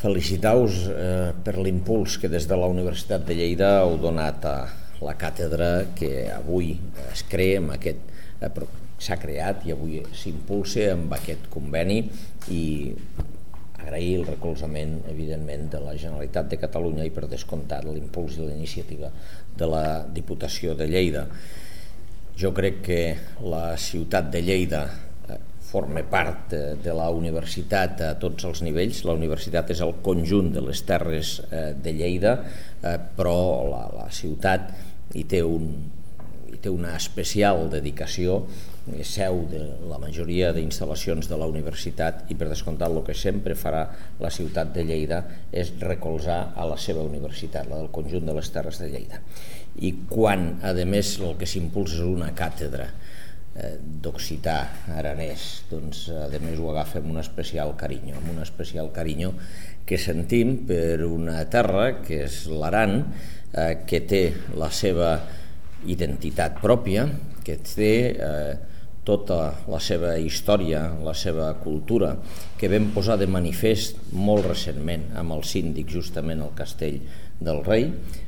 Felicitar-vos per l'impuls que des de la Universitat de Lleida heu donat a la càtedra que avui es crea amb s'ha creat i avui s'impulsa amb aquest conveni, i agrair el recolzament, evidentment, de la Generalitat de Catalunya i, per descomptat, l'impuls i la iniciativa de la Diputació de Lleida. Jo crec que la ciutat de Lleida forma part de la universitat a tots els nivells. La universitat és el conjunt de les terres de Lleida, però la ciutat hi té una especial dedicació, és seu de la majoria d'instal·lacions de la universitat i, per descomptat, el que sempre farà la ciutat de Lleida és recolzar a la seva universitat, la del conjunt de les terres de Lleida. I quan, a més, el que s'impulsa és una càtedra d'occità aranès, doncs a més ho agafa amb un especial carinyo, que sentim per una terra que és l'Aran, que té la seva identitat pròpia, que té tota la seva història, la seva cultura, que vam posar de manifest molt recentment amb el síndic justament al Castell del Rei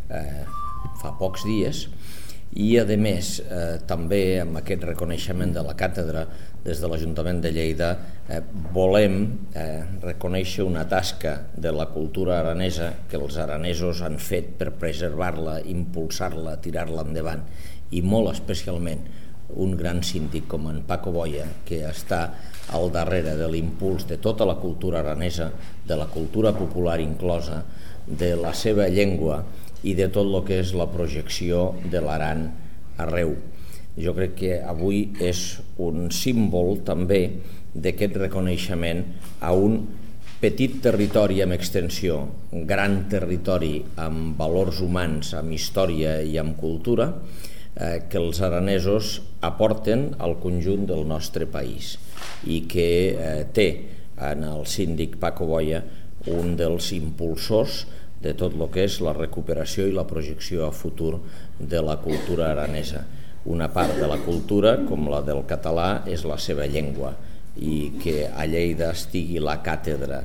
fa pocs dies. I, a més, també amb aquest reconeixement de la càtedra des de l'Ajuntament de Lleida volem reconèixer una tasca de la cultura aranesa que els aranesos han fet per preservar-la, impulsar-la, tirar-la endavant, i molt especialment un gran síndic com en Paco Boya, que està al darrere de l'impuls de tota la cultura aranesa, de la cultura popular inclosa, de la seva llengua i de tot el que és la projecció de l'Aran arreu. Jo crec que avui és un símbol també d'aquest reconeixement a un petit territori amb extensió, un gran territori amb valors humans, amb història i amb cultura, que els aranesos aporten al conjunt del nostre país i que té en el síndic Paco Boya un dels impulsors de tot el que és la recuperació i la projecció a futur de la cultura aranesa. Una part de la cultura, com la del català, és la seva llengua, i que a Lleida estigui la càtedra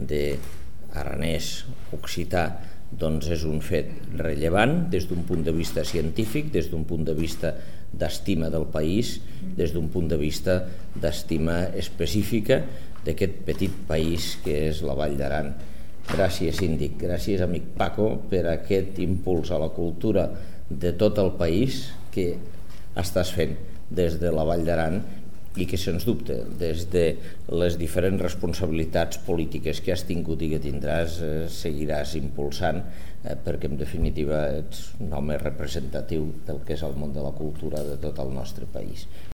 d'aranès occità doncs és un fet rellevant des d'un punt de vista científic, des d'un punt de vista d'estima del país, des d'un punt de vista d'estima específica d'aquest petit país que és la Vall d'Aran. Gràcies, síndic, gràcies, amic Paco, per aquest impuls a la cultura de tot el país que estàs fent des de la Vall d'Aran i que, sens dubte, des de les diferents responsabilitats polítiques que has tingut i que tindràs, seguiràs impulsant, perquè, en definitiva, ets un home representatiu del que és el món de la cultura de tot el nostre país.